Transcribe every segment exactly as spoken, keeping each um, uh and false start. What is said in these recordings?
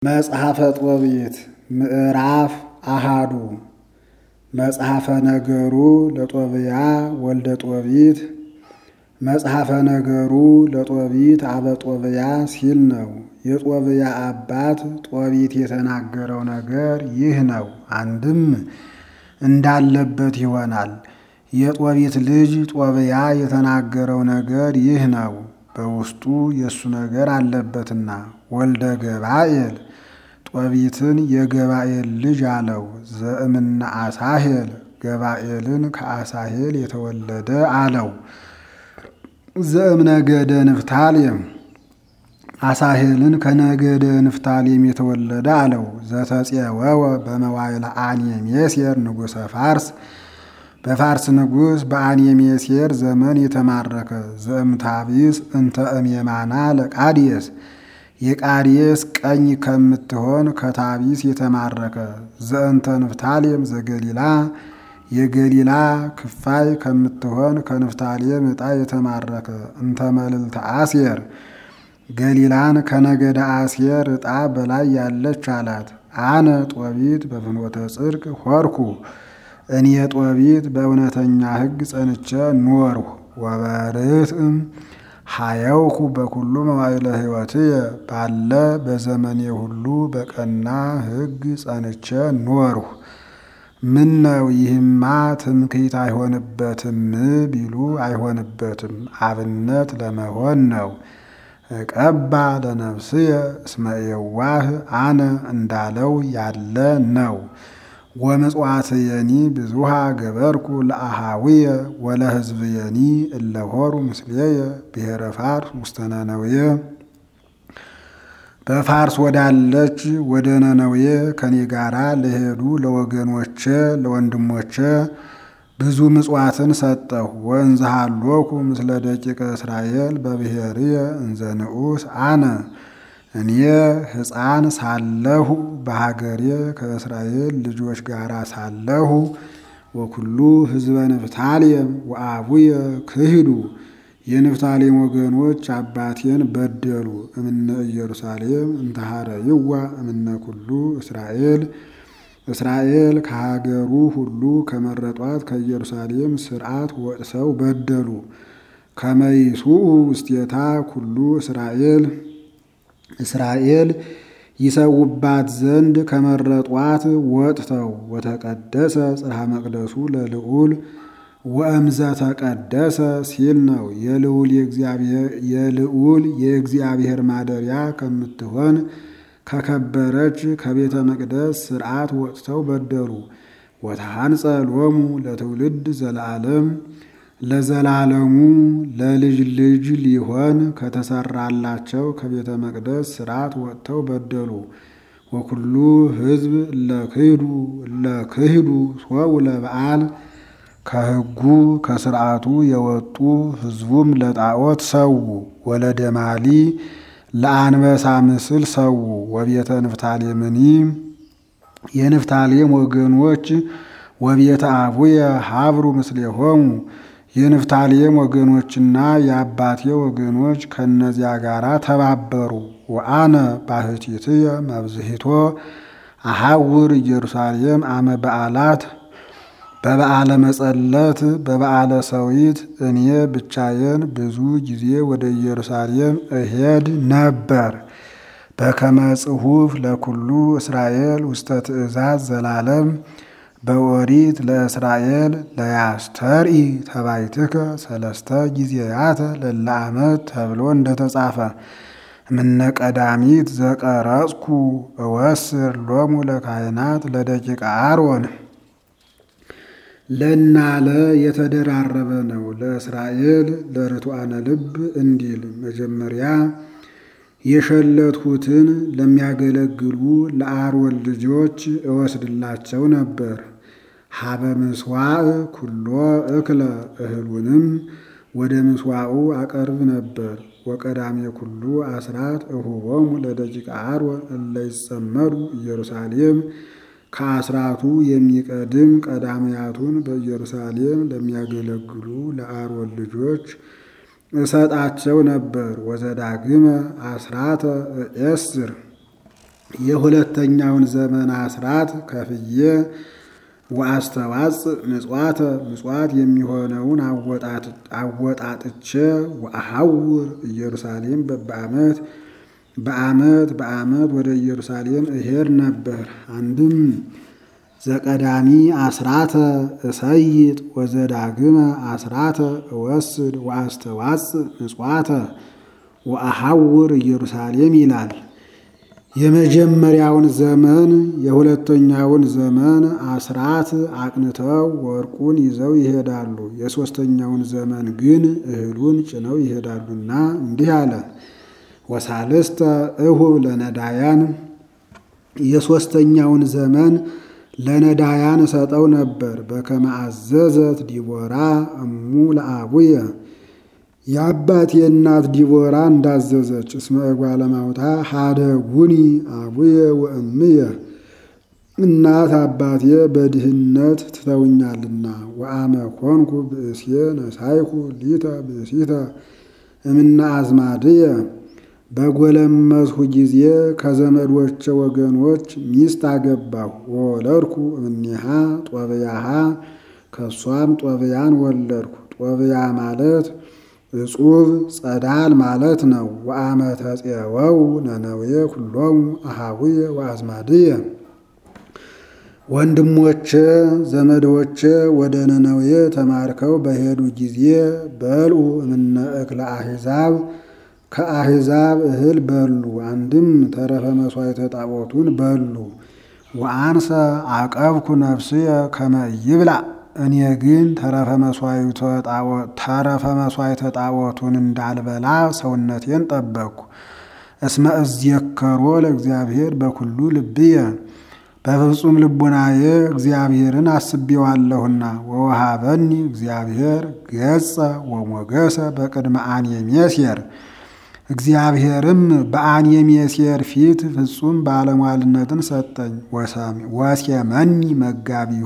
መጽሐፈ ጦቢት ምዕራፍ አሃዱ መጽሐፈ ነገሩ ለጦብያ ወልደ ጦቢት መጽሐፈ ነገሩ ለጦቢት አበ ጦብያ ሲል ነው። የጦብያ አባት ጦቢት የተናገረው ነገር ይህ ነው። አንድም እንዳለበት ይሆናል። የጦቢት ልጅ ጦብያ የተናገረው ነገር ይህ ነው። በውስጡ የሱ ነገር አለበትና ወልደ ገባኤል ጦቢትን የገባኤል ልጅ አለው። ዘእምነ አሳሄል ገባኤልን ከአሳሄል የተወለደ አለው። ዘእምነገደ ንፍታሌም አሳሄልን ከነገደ ንፍታሌም የተወለደ አለው። ዘተፄወወ በመዋዕለ አንየሜሴር ንጉሠ ፋርስ በፋርስ ንጉሥ በአንየሜሴር ዘመን የተማረከ ዘእምታቢስ እንተ እምየማና ለቃዴስ የቃዴስ ቀኝ ከምትሆን ከታቢስ የተማረከ ዘእንተ ንፍታሌም ዘገሊላ የገሊላ ክፋይ ከምትሆን ከንፍታሌም ዕጣ የተማረከ እንተ መልዕልተ አሴር ገሊላን ከነገደ አሴር ዕጣ በላይ ያለች አላት። አነ ጦቢት በፍኖተ ጽድቅ ሆርኩ እኔ ጦቢት በእውነተኛ ሕግ ጸንቼ ኖርሁ። ወበርትዕም ሀየውኩ በኩሉ መዋዕለ ሕይወትየ ባለ በዘመኔ ሁሉ በቀና ሕግ ጸንቼ ኖርሁ። ምነው ይህማ ትምክህት አይሆንበትም ቢሉ አይሆንበትም፣ አብነት ለመሆን ነው። እቀባ ለነፍስየ እስመ የዋህ አነ እንዳለው ያለ ነው። ወምጽዋትየኒ ብዙሃ ገበርኩ ለአሃዊየ ወለሕዝብየኒ እለሆሩ ምስሌየ ብሔረ ፋርስ ውስተ ነነዌ በፋርስ ወዳለች ወደ ነነዌ ከኔ ጋራ ለሄዱ ለወገኖቼ ለወንድሞቼ ብዙ ምጽዋትን ሰጠሁ። ወእንዘ ሀሎኩ ምስለ ደቂቀ እስራኤል በብሔርየ እንዘ ንዑስ አነ እኔ ሕፃን ሳለሁ በሀገሬ ከእስራኤል ልጆች ጋር ሳለሁ ወኩሉ ሕዝበ ንፍታሌም ወአቡየ ክሂዱ የንፍታሌም ወገኖች አባቴን በደሉ። እምነ ኢየሩሳሌም እንተሃረይዋ እምነ ኩሉ እስራኤል እስራኤል ከሀገሩ ሁሉ ከመረጧት ከኢየሩሳሌም ሥርዓት ወጥሰው በደሉ። ከመይሱኡ ውስቴታ ኩሉ እስራኤል እስራኤል ይሰውባት ዘንድ ከመረጧት ወጥተው ወተቀደሰ ጽርሐ መቅደሱ ለልዑል ወእምዘ ተቀደሰ ሲል ነው። የልዑል የልዑል የእግዚአብሔር ማደሪያ ከምትሆን ከከበረች ከቤተ መቅደስ ሥርዓት ወጥተው በደሉ። ወተሐንጸ ሎሙ ለትውልድ ዘለዓለም ለዘላለሙ ለልጅ ልጅ ሊሆን ከተሰራላቸው ከቤተ መቅደስ ሥርዓት ወጥተው በደሉ። ወኩሉ ሕዝብ ለክህዱ ለክህዱ ሶው ለበዓል ከሕጉ ከሥርዓቱ የወጡ ሕዝቡም ለጣዖት ሰው። ወለደማሊ ለአንበሳ ምስል ሰው። ወቤተ ንፍታሌምኒ የንፍታሌም ወገኖች ወቤተ አቡየ ሀብሩ ምስሌሆሙ የንፍታሌም ወገኖችና የአባቴ ወገኖች ከነዚያ ጋር ተባበሩ። ወአነ ባሕቲትየ መብዝሂቶ አሐውር ኢየሩሳሌም አመ በዓላት በበዓለ መጸለት በበዓለ ሰዊት እኔ ብቻዬን ብዙ ጊዜ ወደ ኢየሩሳሌም እሄድ ነበር። በከመ ጽሑፍ ለኩሉ እስራኤል ውስተ ትእዛዝ ዘላለም በኦሪት ለእስራኤል ለያስተርኢ ተባይትከ ሰለስተ ጊዜያተ ለለ ዓመት ተብሎ እንደተጻፈ እምነ ቀዳሚት ዘቀረጽኩ እወስር ሎሙ ለካህናት ለደቂቀ አሮን ለናለ የተደራረበ ነው። ለእስራኤል ለርቱዓነ ልብ እንዲል መጀመሪያ የሸለትሁትን ለሚያገለግሉ ለአሮን ልጆች እወስድላቸው ነበር። ሀበ ምስዋዕ ኩሎ እክለ እህሉንም ወደ ምስዋዑ አቀርብ ነበር። ወቀዳሜ ኩሉ አስራት እሁቦሙ ለደቂቀ አሮን እለ ይጸመዱ ኢየሩሳሌም ከአስራቱ የሚቀድም ቀዳሚያቱን በኢየሩሳሌም ለሚያገለግሉ ለአሮን ልጆች እሰጣቸው ነበር። ወዘዳግመ አስራተ እኤስር የሁለተኛውን ዘመን አስራት ከፍዬ ወአስተዋጽ ምጽዋተ ምጽዋት የሚሆነውን አወጣጥቼ ወአሐውር ኢየሩሳሌም በበዓመት በዓመት በዓመት ወደ ኢየሩሳሌም እሄድ ነበር። አንድም ዘቀዳሚ አስራተ እሰይጥ ወዘዳግመ አስራተ እወስድ ወአስተዋጽ ምጽዋተ ወአሐውር ኢየሩሳሌም ይላል። የመጀመሪያውን ዘመን የሁለተኛውን ዘመን አስራት አቅንተው ወርቁን ይዘው ይሄዳሉ። የሦስተኛውን ዘመን ግን እህሉን ጭነው ይሄዳሉና እንዲህ አለ። ወሳልስተ እሁብ ለነዳያን የሦስተኛውን ዘመን ለነዳያን እሰጠው ነበር። በከመ አዘዘት ዲቦራ እሙ ለአቡየ የአባቴ እናት ዲቦራ እንዳዘዘች እስመ እጓለ እማውታ ሀደጉኒ አቡየ ወእምየ እናት አባቴ በድህነት ትተውኛልና። ወአመ ኮንኩ ብእስየ ነሳይኩ ሊተ ብእሲተ እምነ አዝማድየ በጎለመስሁ ጊዜ ከዘመዶቼ ወገኖች ሚስት አገባሁ። ወወለድኩ እምኔሃ ጦብያሃ ከሷም ጦብያን ወለድኩ። ጦብያ ማለት እጹብ ጸዳል ማለት ነው። ወአመ ተፄወው ነነዌ ኩሎሙ አሃውየ ወአዝማድየ ወንድሞቼ ዘመዶቼ ወደ ነነዌ ተማርከው በሄዱ ጊዜ በልዑ እምነ እክለ አሕዛብ ከአሕዛብ እህል በሉ። አንድም ተረፈ መሥዋዕተ ጣዖቱን በሉ። ወአንሰ አቀብኩ ነፍስየ ከመ ይብላ እኔ ግን ተረፈ መሥዋዕተ ጣዖቱን እንዳልበላ ሰውነቴን ጠበቅኩ። እስመ እዝየከሮ ለእግዚአብሔር በኩሉ ልብየ በፍጹም ልቡናዬ እግዚአብሔርን አስቤዋለሁና። ወወሃበኒ እግዚአብሔር ገጸ ወሞገሰ በቅድመ አንየሜሴር እግዚአብሔርም በአንየሜሴር ፊት ፍጹም ባለሟልነትን ሰጠኝ። ወሴመኒ መጋቢሁ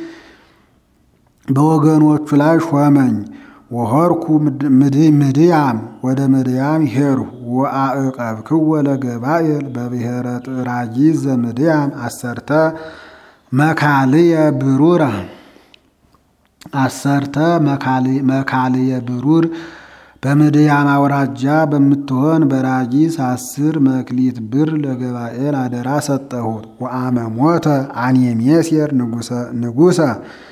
በወገኖቹ ላይ ሾመኝ። ወሆርኩ ምድያም ወደ ምድያም ሄድሁ። ወአዕቀብክዎ ለገባኤል በብሔረ ጥራጊዝ ዘምድያም አሰርተ መካልየ ብሩራ አሰርተ መካልየ ብሩር በምድያም አውራጃ በምትሆን በራጊስ አስር መክሊት ብር ለገባኤል አደራ ሰጠሁት። ወአመ ሞተ አንየሜሴር ንጉሰ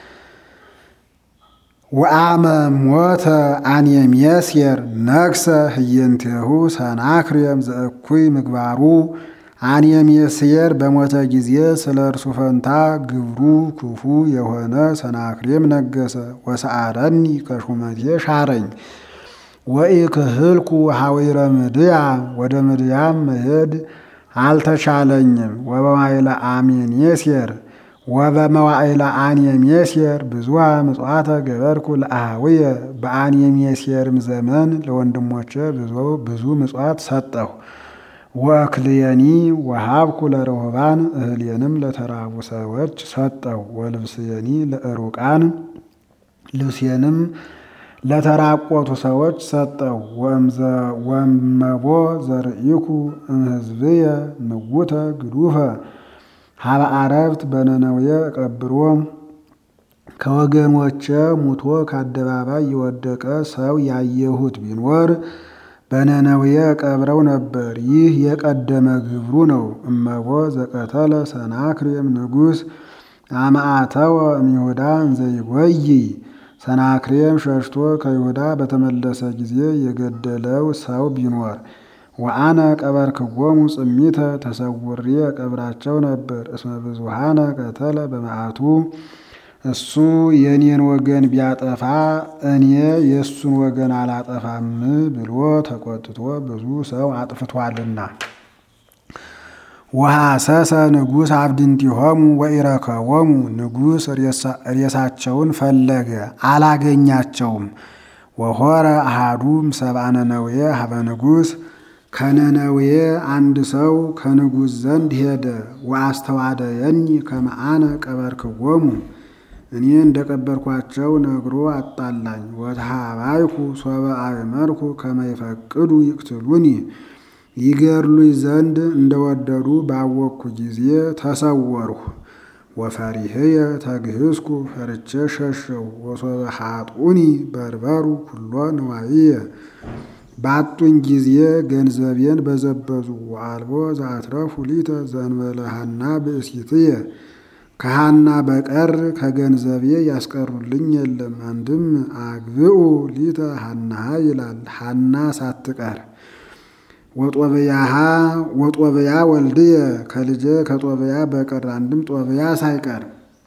ወአመ ሞተ አንየሜሴር ነግሰ ህየንቴሁ ሰናክሬም ዘእኩይ ምግባሩ አንየሜሴር በሞተ ጊዜ ስለ እርሱ ፈንታ ግብሩ ክፉ የሆነ ሰናክሬም ነገሰ። ወሰአረኒ ከሹመቴ ሻረኝ። ወኢክህልኩ ሐዊረ ምድያም ወደ ምድያም መሄድ አልተቻለኝም። ወበማይለ አሜኔሴር ወበመዋዕለ አንየሜሴር ብዙኃ ምጽዋተ ገበርኩ ለአኀውየ በአንየሜሴርም ዘመን ለወንድሞቼ ብዙ ምጽዋት ሰጠሁ። ወእክልየኒ ወሀብኩ ለርሁባን እህልየንም ለተራቡ ሰዎች ሰጠሁ። ወልብስየኒ ለዕሩቃን ልብስየንም ለተራቆቱ ሰዎች ሰጠው። ወእመቦ ዘርኢኩ እምሕዝብየ ምውተ ግዱፈ ሀበ አረብት በነነዌ ቀብሮ ከወገኖቼ ሙቶ ከአደባባይ የወደቀ ሰው ያየሁት ቢኖር በነነዌ ቀብረው ነበር። ይህ የቀደመ ግብሩ ነው። እመቦ ዘቀተለ ሰናክሬም ንጉሥ አመአተወ እምይሁዳ እንዘ ይጎይ ሰናክሬም ሸሽቶ ከይሁዳ በተመለሰ ጊዜ የገደለው ሰው ቢኖር ወአነ ቀበርክዎሙ ጽሚተ ተሰውሬ ቀብራቸው ነበር። እስመ ብዙኃነ ቀተለ በመዓቱ እሱ የኔን ወገን ቢያጠፋ እኔ የእሱን ወገን አላጠፋም ብሎ ተቆጥቶ ብዙ ሰው አጥፍቷልና። ወሐሰሰ ንጉሥ አብድንቲሆሙ ወኢረከቦሙ ንጉሥ ሬሳቸውን ፈለገ አላገኛቸውም። ወሆረ አሃዱም ሰብአ ነነዌ ሀበ ንጉሥ ከነነዌ አንድ ሰው ከንጉሥ ዘንድ ሄደ። ወአስተዋደየኒ ከመ አነ ቀበርክዎሙ እኔ እንደቀበርኳቸው ነግሮ አጣላኝ። ወተሃባይኩ ሶበ አእመርኩ ከመ ይፈቅዱ ይቅትሉኒ ይገድሉኝ ዘንድ እንደወደዱ ባወቅኩ ጊዜ ተሰወርሁ። ወፈሪህየ ተግህስኩ ፈርቼ ሸሸው። ወሶበ ኃጡኒ በርበሩ ኩሎ ንዋይየ ባጡኝ ጊዜ ገንዘቤን በዘበዙ። ወአልቦ ዘአትረፉ ሊተ ዘእንበለ ሐና ብእሲትየ ከሐና በቀር ከገንዘቤ ያስቀሩልኝ የለም። አንድም አግብኡ ሊተ ሐናሃ ይላል ሐና ሳትቀር። ወጦብያሃ ወጦብያ ወልድየ ከልጄ ከጦብያ በቀር አንድም ጦብያ ሳይቀር።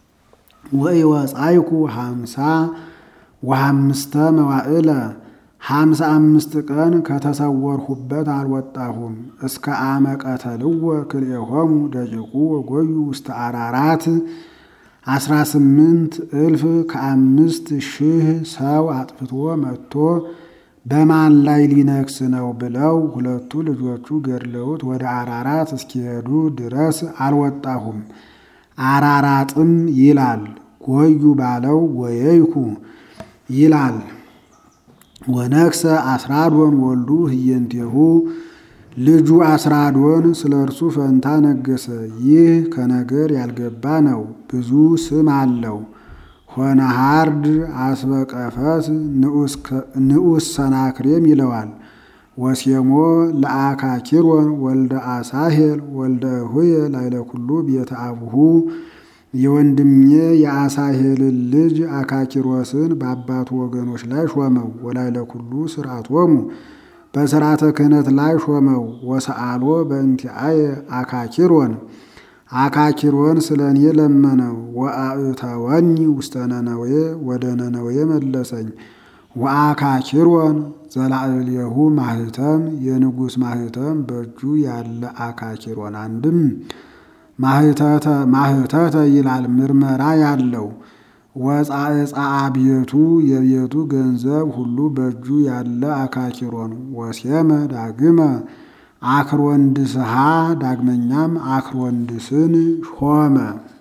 ወኢወጻይኩ ሀምሳ ወሀምስተ መዋዕለ ሀምሳ አምስት ቀን ከተሰወርሁበት አልወጣሁም። እስከ አመ ቀተልዎ ክልኤሆሙ ደቂቁ ወጎዩ ውስተ አራራት አስራ ስምንት እልፍ ከአምስት ሺህ ሰው አጥፍቶ መጥቶ በማን ላይ ሊነግስ ነው ብለው ሁለቱ ልጆቹ ገድለውት ወደ አራራት እስኪሄዱ ድረስ አልወጣሁም። አራራጥም ይላል ጎዩ ባለው ወየይኩ ይላል። ወነግሰ አስራዶን ወልዱ ህየንቴሁ ልጁ አስራዶን ስለ እርሱ ፈንታ ነገሰ። ይህ ከነገር ያልገባ ነው፣ ብዙ ስም አለው። ሆነ ሃርድ አስበቀፈስ ንዑስ ሰናክሬም ይለዋል። ወሴሞ ለአካኪሮን ወልደ አሳሄል ወልደ እሁየ ላይለ ኩሉ ቤተ አቡሁ የወንድሜ የአሳሄልን ልጅ አካኪሮስን በአባቱ ወገኖች ላይ ሾመው። ወላይለ ኩሉ ስርዓቶሙ በስርዓተ ክህነት ላይ ሾመው። ወሰአሎ በእንቲአየ አካኪሮን አካኪሮን ስለ እኔ ለመነው። ወአእተወኒ ውስተ ነነዌ ወደ ነነዌ መለሰኝ። ወአካኪሮን ዘላዕሌሁ ማህተም የንጉሥ ማህተም በእጁ ያለ አካኪሮን አንድም ማህተተ ማህተተ ይላል ምርመራ ያለው። ወጻዕጻ ቤቱ የቤቱ ገንዘብ ሁሉ በእጁ ያለ አካኪሮን። ወሴመ ዳግመ አክሮንድስሃ ዳግመኛም አክሮንድስን ሾመ።